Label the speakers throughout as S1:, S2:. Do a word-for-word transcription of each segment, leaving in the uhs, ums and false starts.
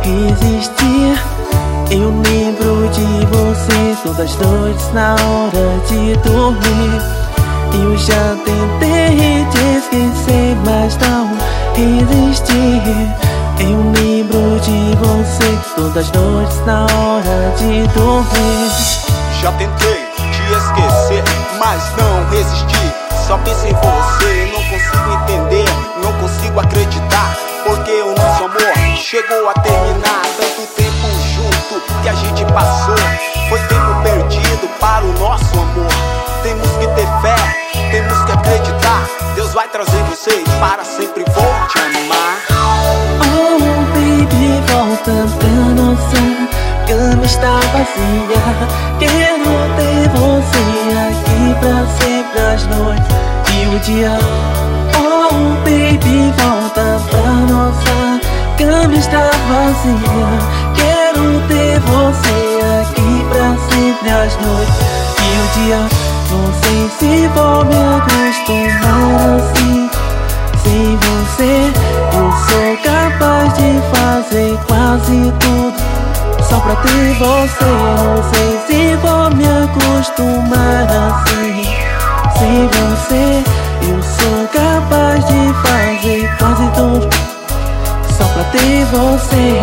S1: resistir. Eu lembro de você todas as noites na hora de dormir. Eu já tentei te esquecer, mas não resisti. Eu lembro de você todas as noites na hora de dormir.
S2: Já tentei te esquecer, mas não resisti. Só penso em você, não consigo entender, não consigo acreditar, porque o nosso amor chegou a terminar. Tanto tempo junto que a gente passou, foi tempo perdido para o nosso amor. Temos que ter fé, temos que acreditar. Deus vai trazer você e para sempre vou te amar.
S1: Oh baby, volta pra nossa cama, está vazia. Quero ter você aqui pra sempre, as noites e o dia. Oh baby, volta pra nossa cama, está vazia. Quero ter você aqui pra sempre, as noites e o dia. Não sei se vou me acostumar assim. Sem você eu sou capaz de fazer quase tudo só pra ter você. Não sei se vou me acostumar assim. Sem você eu sou capaz de fazer quase tudo só pra ter você.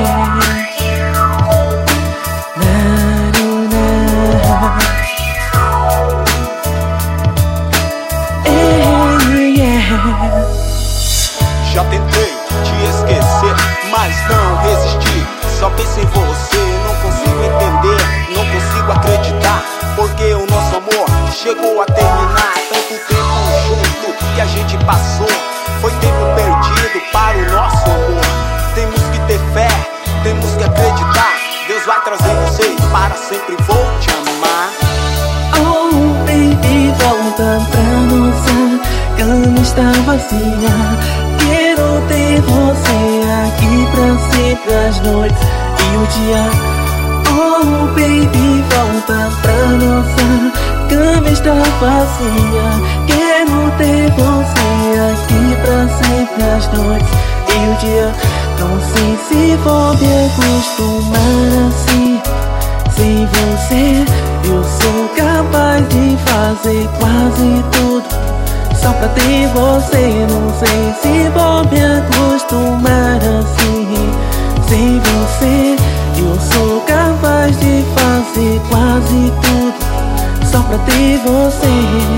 S2: Já tentei te esquecer, mas não resisti. Só penso em você, não consigo entender, não consigo acreditar, porque o nosso amor chegou a terminar. Tanto tempo junto que a gente passou, foi tempo perdido para o nosso amor. Temos que ter fé, temos que acreditar. Deus vai trazer você e para sempre vou te amar.
S1: Oh baby, volta pra nossa cama, está vazia. Quero ter você aqui pra sempre, as noites e o dia. Oh baby, volta pra nossa cama, está vazia. Quero ter você aqui pra sempre, as noites e o dia. Não sei se vou me acostumar assim. Sem você eu sou capaz de fazer quase tudo só pra ter você. Não sei se vou me acostumar assim. Sem você eu sou capaz de fazer quase tudo só pra ter você.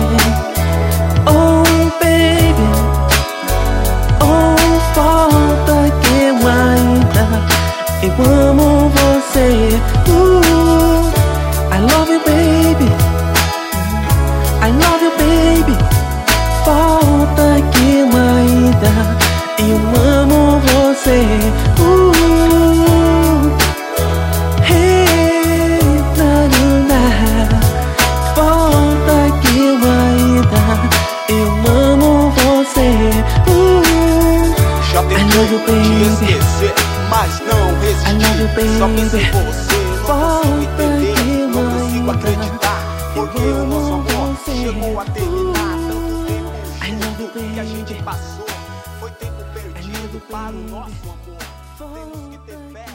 S1: Oh baby, oh volta que eu ainda eu amo você. uh, I love you baby, I love you baby. Volta que eu ainda eu amo você. uh, hey, na, na, na. Volta que eu ainda eu amo você. uh,
S2: Já tentei te esquecer, mas não resisti. Só penso em você, não consigo entender, não consigo acreditar, porque o nosso amor chegou a terminar. Tanto tempo que a gente passou, foi tempo perdido para o nosso amor. Temos que ter fé.